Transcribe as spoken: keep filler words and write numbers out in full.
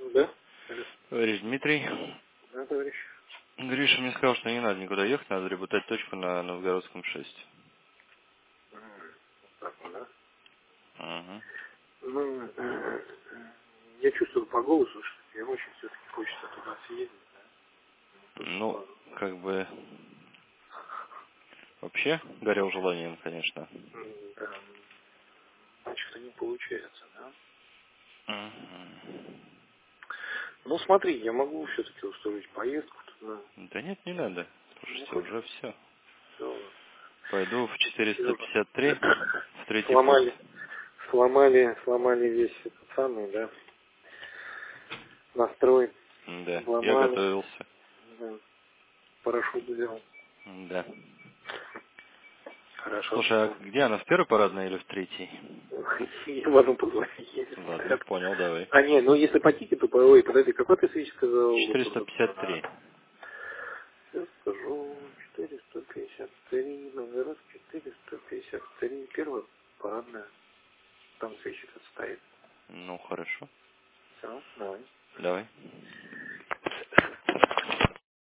Да? Товарищ Дмитрий. Да, товарищ. Гриша мне сказал, что не надо никуда ехать, надо работать точку на Новгородском шесть. М, Так, вот, да? Угу. Ну, э, я чувствую по голосу, что тебе очень все-таки хочется туда съездить, да? Тут Ну, сразу. как бы, вообще горел желанием, конечно. М, Да. Что-то не получается, да? Угу. Ну, смотри, я могу все-таки устроить поездку туда. Да нет, не надо. Не Слушайте, хочешь? уже все. Все. Пойду в четыреста Все. пятьдесят три, в третий пункт. Сломали, сломали, сломали весь этот самый, да, настрой. Да, я Обломали. готовился. Да. Парашют взял. Да. Хорошо. Слушай, а где она, в первой парадной или в третьей? Я в одну позвонить. Ладно, понял, давай. А, не, ну если по тикету, по... Ой, подожди, какой ты свич сказал? четыреста пятьдесят три. Сейчас скажу. четыреста пятьдесят три, Новгород четыреста пятьдесят три. Первая парадная. Там свечи стоит. Ну, хорошо. Все, давай. Давай.